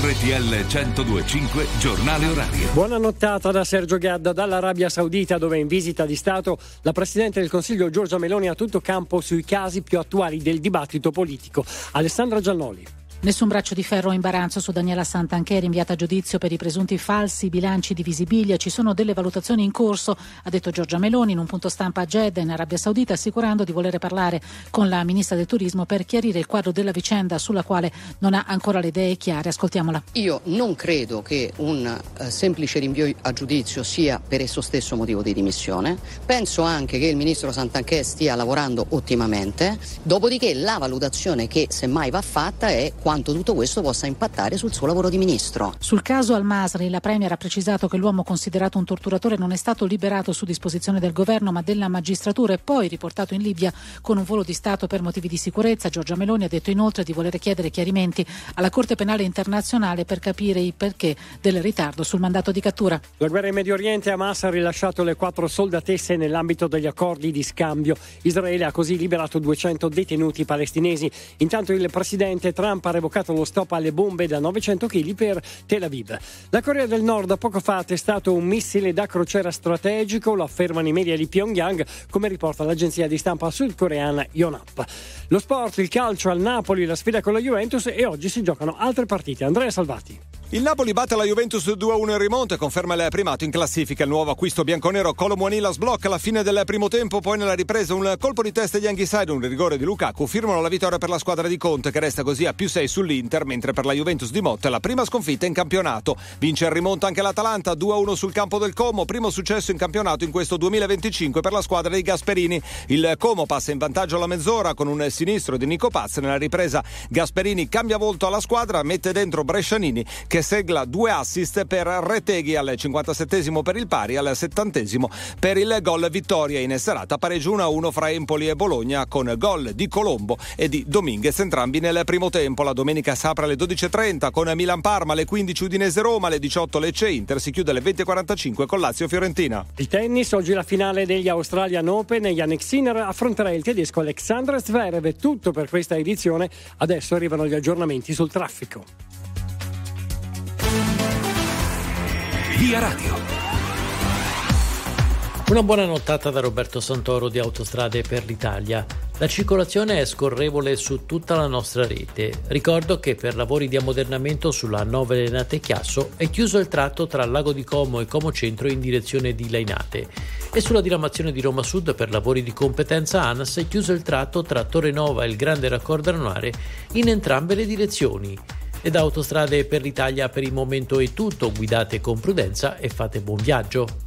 RTL 102.5 Giornale Orario. Buona nottata da Sergio Gadda. Dall'Arabia Saudita, dove in visita di Stato la Presidente del Consiglio Giorgia Meloni ha tutto campo sui casi più attuali del dibattito politico. Alessandra Giannoli. Nessun braccio di ferro o imbarazzo su Daniela Santanchè, rinviata a giudizio per i presunti falsi bilanci di Visibilia. Ci sono delle valutazioni in corso, ha detto Giorgia Meloni in un punto stampa a Jeddah, in Arabia Saudita, assicurando di volere parlare con la Ministra del Turismo per chiarire il quadro della vicenda sulla quale non ha ancora le idee chiare. Ascoltiamola. Io non credo che un semplice rinvio a giudizio sia per esso stesso motivo di dimissione. Penso anche che il Ministro Santanchè stia lavorando ottimamente. Dopodiché la valutazione che semmai va fatta è quanto tutto questo possa impattare sul suo lavoro di ministro. Sul caso Al-Masri, la Premier ha precisato che l'uomo considerato un torturatore non è stato liberato su disposizione del governo ma della magistratura e poi riportato in Libia con un volo di Stato per motivi di sicurezza. Giorgia Meloni ha detto inoltre di volere chiedere chiarimenti alla Corte Penale Internazionale per capire il perché del ritardo sul mandato di cattura. La guerra in Medio Oriente, Hamas ha rilasciato le 4 soldatesse nell'ambito degli accordi di scambio. Israele ha così liberato 200 detenuti palestinesi. Intanto il presidente Trump ha revocato lo stop alle bombe da 900 kg per Tel Aviv. La Corea del Nord poco fa ha testato un missile da crociera strategico, lo affermano i media di Pyongyang, come riporta l'agenzia di stampa sudcoreana Yonhap. Lo sport, il calcio, al Napoli la sfida con la Juventus e oggi si giocano altre partite. Andrea Salvati. Il Napoli batte la Juventus 2-1 in rimonta e conferma il primato in classifica. Il nuovo acquisto bianconero Kolo Muanila sblocca alla fine del primo tempo, poi nella ripresa un colpo di testa di Anguissai, un rigore di Lukaku firmano la vittoria per la squadra di Conte, che resta così a +6 sull'Inter, mentre per la Juventus di Motta è la prima sconfitta in campionato. Vince il rimonta anche l'Atalanta 2-1 sul campo del Como, primo successo in campionato in questo 2025 per la squadra di Gasperini. Il Como passa in vantaggio alla mezz'ora con un sinistro di Nico Paz. Nella ripresa Gasperini cambia volto alla squadra, mette dentro Brescianini che segla 2 assist per Reteghi al 57esimo per il pari, al 70esimo per il gol vittoria. In serata pareggio 1-1 fra Empoli e Bologna con gol di Colombo e di Dominguez entrambi nel primo tempo. La domenica si apre alle 12.30 con Milan-Parma, alle 15 Udinese-Roma, alle 18 Lecce-Inter, si chiude alle 20.45 con Lazio-Fiorentina. Il tennis, oggi la finale degli Australian Open. Jannik Sinner affronterà il tedesco Alexander Zverev. È tutto per questa edizione, adesso arrivano gli aggiornamenti sul traffico. Via Radio. Una buona nottata da Roberto Santoro di Autostrade per l'Italia. La circolazione è scorrevole su tutta la nostra rete. Ricordo che per lavori di ammodernamento sulla A9 Lainate-Chiasso è chiuso il tratto tra Lago di Como e Como Centro in direzione di Lainate e sulla diramazione di Roma Sud per lavori di competenza ANAS è chiuso il tratto tra Torre Nova e il Grande Raccordo Anulare in entrambe le direzioni. E da Autostrade per l'Italia per il momento è tutto, guidate con prudenza e fate buon viaggio.